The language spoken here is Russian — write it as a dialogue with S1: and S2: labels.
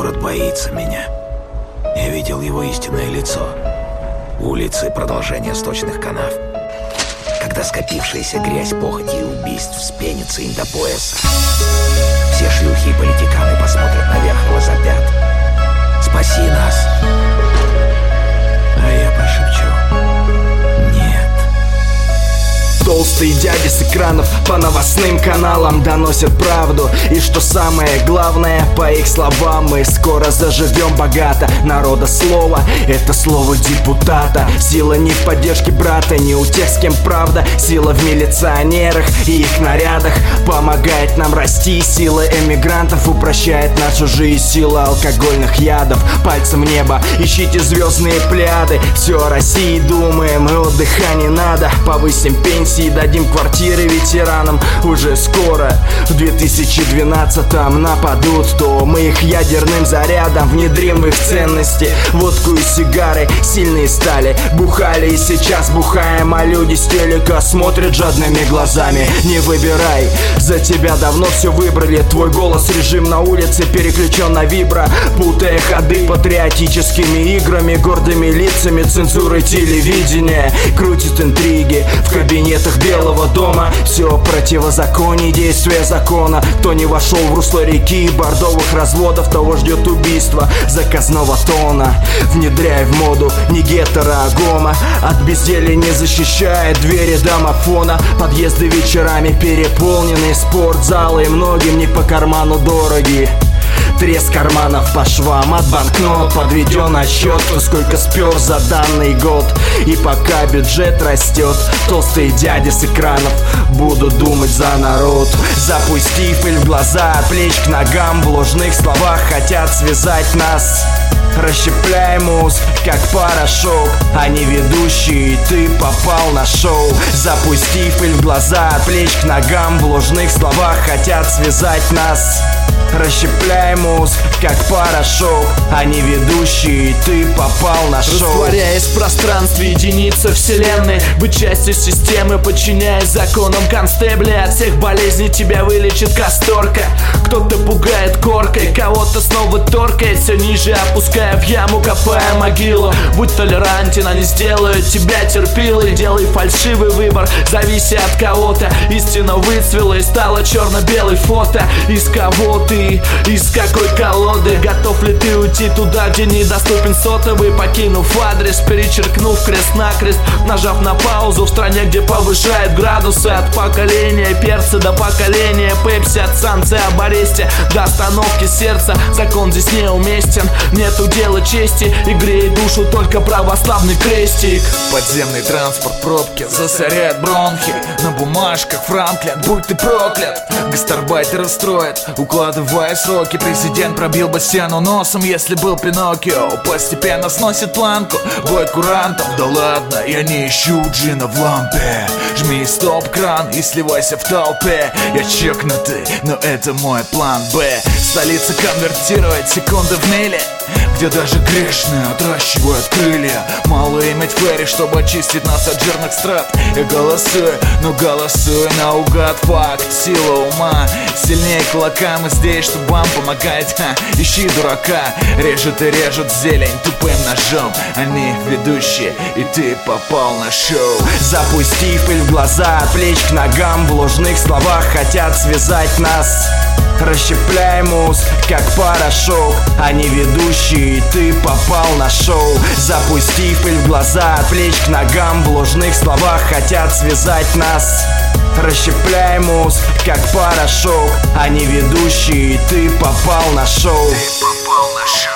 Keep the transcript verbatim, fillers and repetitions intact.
S1: Город боится меня. Я видел его истинное лицо. Улицы — продолжение сточных канав. Когда скопившаяся грязь, похоти и убийств вспенится им до пояса, все шлюхи и политиканы посмотрят наверх и возопят: «Спаси нас!» А я прошепчу: «Нет».
S2: Толстые дяди с экранов по новостным каналам доносят правду. И что самое главное, по их словам, мы скоро заживем богато. Народа слово — это слово депутата. Сила не в поддержке брата, не у тех, с кем правда. Сила в милиционерах и их нарядах помогает нам расти. Сила эмигрантов упрощает нашу жизнь. Сила алкогольных ядов пальцем в небо. Ищите звездные пляды. Все о России думаем, и отдыха не надо. Повысим пенсии, дадим квартиры ветеранам. Уже скоро, в две тысячи двенадцатом, нападут, то мы их ядерным зарядом внедрим в их ценности. Водку и сигары сильные стали, бухали и сейчас бухаем, а люди с телека смотрят жадными глазами. Не выбирай, за тебя давно все выбрали. Твой голос режим на улице переключен на вибро, путая ходы патриотическими играми, гордыми лицами, цензурой телевидения. Крутит интриги в кабинетах Белого дома. Все противозаконие действия закона. Кто не вошел в русло реки бордовых разводов, того ждет убийство заказного тона. Внедряй в моду не гетеро, а гомо. От безделья не защищает двери домофона. Подъезды вечерами переполнены, спортзалы многим не по карману дороги. Треск карманов по швам от банкнот, подведен отсчет, кто сколько спер за данный год. И пока бюджет растет, толстые дяди с экранов будут думать за народ. Запустив пыль в глаза, от плеч к ногам, в ложных словах хотят связать нас. Расщепляй мозг, как порошок, они ведущие, ты попал на шоу. Запусти пыль в глаза, от плеч к ногам, в ложных словах хотят связать нас. Расщепляй мозг, как порошок, они ведущие, ты попал на шоу.
S3: Растворяясь в пространстве, единица вселенной, быть частью системы, подчиняясь законам констебля. От всех болезней тебя вылечит касторка. Кто-то пугает коркой, кого-то снова торкает, все ниже опуская в яму, копая могилу. Будь толерантен, они сделают тебя терпилой. Делай фальшивый выбор, завися от кого-то. Истина выцвела и стала черно-белой фото. Из кого ты? Из какой колоды? Готов ли ты уйти туда, где недоступен сотовый? Покинув адрес, перечеркнув крест-накрест, нажав на паузу в стране, где повышает градусы. От поколения перца до поколения пепси, от санкций об аресте до остановки сердца. Закон здесь неуместен, нету дела чести, и греет душу только православный крестик.
S4: Подземный транспорт, пробки засоряют бронхи. На бумажках Франклин, будь ты проклят. Гастарбайтеры строят, укладывая сроки. Президент пробил бы стену носом, если был Пиноккио. Постепенно сносит планку бой курантов. Да ладно, я не ищу джина в лампе. Жми стоп-кран и сливайся в толпе. Я чекнутый, но это мой план Б. Столица конвертирует секунды в мили, где даже грешные отращивают крылья. Мало иметь фэри, чтобы очистить нас от жирных страт. Я голосую, но голосую наугад. Факт, сила ума сильнее кулака. Мы здесь, чтобы вам помогать. Ха, ищи дурака. Режет и режет зелень тупым ножом. Они ведущие, и ты попал на шоу.
S2: Запусти пыль в глаза, от плеч к ногам, в ложных словах хотят связать нас. Расщепляй мозг, как порошок, они ведущие, ты попал на шоу. Запусти пыль в глаза, от плеч к ногам, в ложных словах хотят связать нас. Расщепляй мозг, как порошок, они ведущие, ты попал на шоу.
S4: Ты попал на шоу.